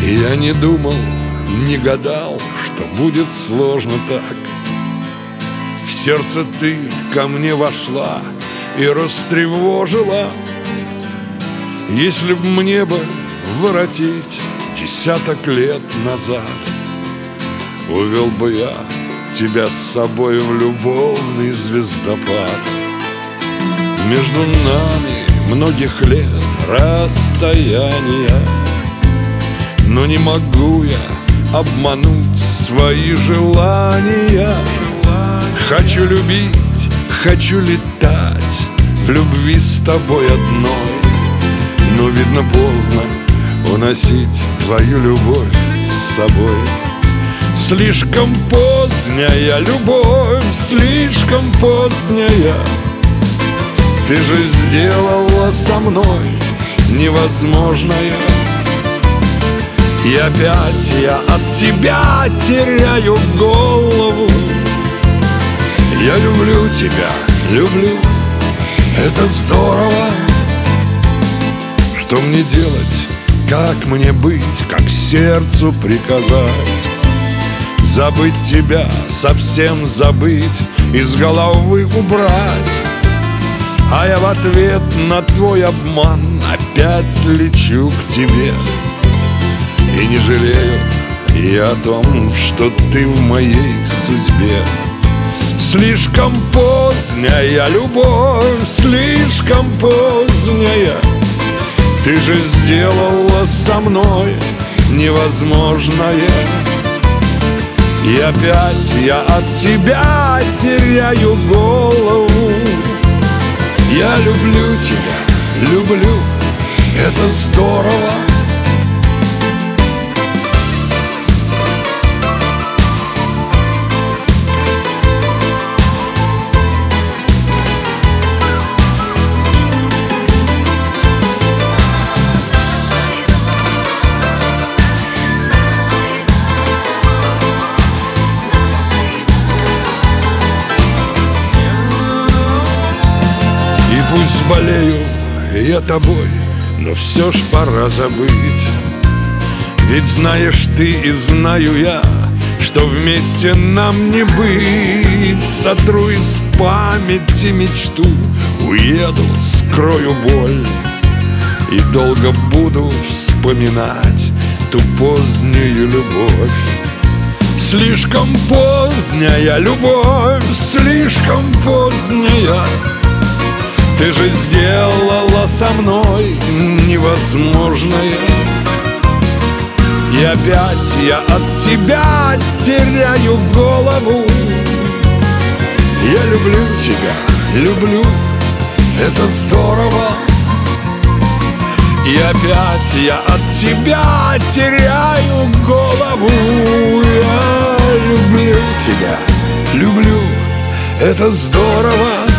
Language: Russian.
Я не думал, не гадал, что будет сложно так. В сердце ты ко мне вошла и растревожила. Если б мне бы воротить десяток лет назад, увел бы я тебя с собой в любовный звездопад. Между нами многих лет расстояния, но не могу я обмануть свои желания. Хочу любить, хочу летать в любви с тобой одной, но, видно, поздно уносить твою любовь с собой. Слишком поздняя любовь, слишком поздняя. Ты же сделала со мной невозможное. И опять я от тебя теряю голову. Я люблю тебя, люблю, это здорово. Что мне делать, как мне быть, как сердцу приказать? Забыть тебя, совсем забыть, из головы убрать. А я в ответ на твой обман опять лечу к тебе. И не жалею я о том, что ты в моей судьбе. Слишком поздняя любовь, слишком поздняя. Ты же сделала со мной невозможное. И опять я от тебя теряю голову. Я люблю тебя, люблю, это здорово. Пусть болею я тобой, но все ж пора забыть. Ведь знаешь ты и знаю я, что вместе нам не быть. Сотру из памяти мечту, уеду, скрою боль, и долго буду вспоминать ту позднюю любовь. Слишком поздняя любовь, слишком поздняя. Ты же сделала со мной невозможное. И опять я от тебя теряю голову. Я люблю тебя, люблю, это здорово. И опять я от тебя теряю голову. Я люблю тебя, люблю, это здорово.